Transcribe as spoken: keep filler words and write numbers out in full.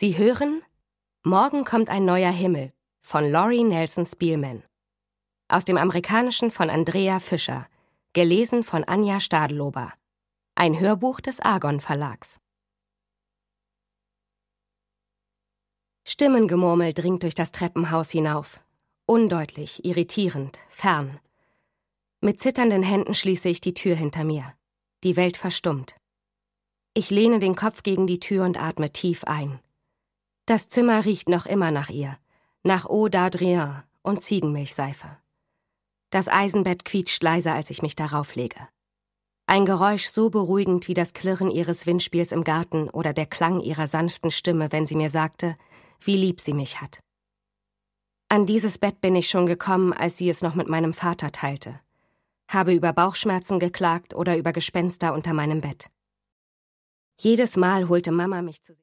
Sie hören »Morgen kommt ein neuer Himmel« von Laurie Nelson Spielman. Aus dem Amerikanischen von Andrea Fischer. Gelesen von Anja Stadlober. Ein Hörbuch des Argon Verlags. Stimmengemurmel dringt durch das Treppenhaus hinauf. Undeutlich, irritierend, fern. Mit zitternden Händen schließe ich die Tür hinter mir. Die Welt verstummt. Ich lehne den Kopf gegen die Tür und atme tief ein. Das Zimmer riecht noch immer nach ihr, nach Eau d'Adrien und Ziegenmilchseife. Das Eisenbett quietscht leiser, als ich mich darauf lege. Ein Geräusch so beruhigend wie das Klirren ihres Windspiels im Garten oder der Klang ihrer sanften Stimme, wenn sie mir sagte, wie lieb sie mich hat. An dieses Bett bin ich schon gekommen, als sie es noch mit meinem Vater teilte. Habe über Bauchschmerzen geklagt oder über Gespenster unter meinem Bett. Jedes Mal holte Mama mich zu sich.